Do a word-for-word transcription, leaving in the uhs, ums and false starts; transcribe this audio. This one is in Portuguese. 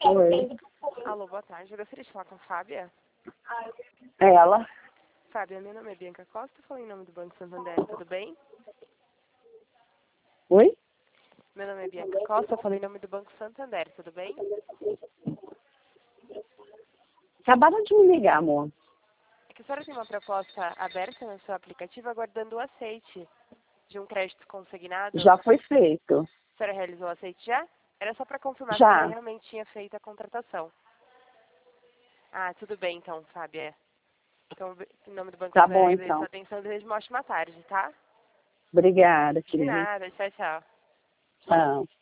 Oi. Alô, boa tarde. Eu gostaria de falar com a Fábia. Ela? Fábia, meu nome é Bianca Costa, falei em nome do Banco Santander, tudo bem? Oi? Meu nome é Bianca Costa, falei em nome do Banco Santander, tudo bem? Acabaram de me ligar, amor. É que a senhora tem uma proposta aberta no seu aplicativo aguardando o aceite de um crédito consignado. Já foi feito. A senhora realizou o aceite já? Era só para confirmar se Já. a senhora realmente tinha feito a contratação. Ah, tudo bem então, Fábia. Então, em nome do Banco Tá Santander, bom, agradeço a então. sua atenção e desejo uma ótima tarde, tá? Obrigada, De querida. nada, tchau, tchau. Tchau.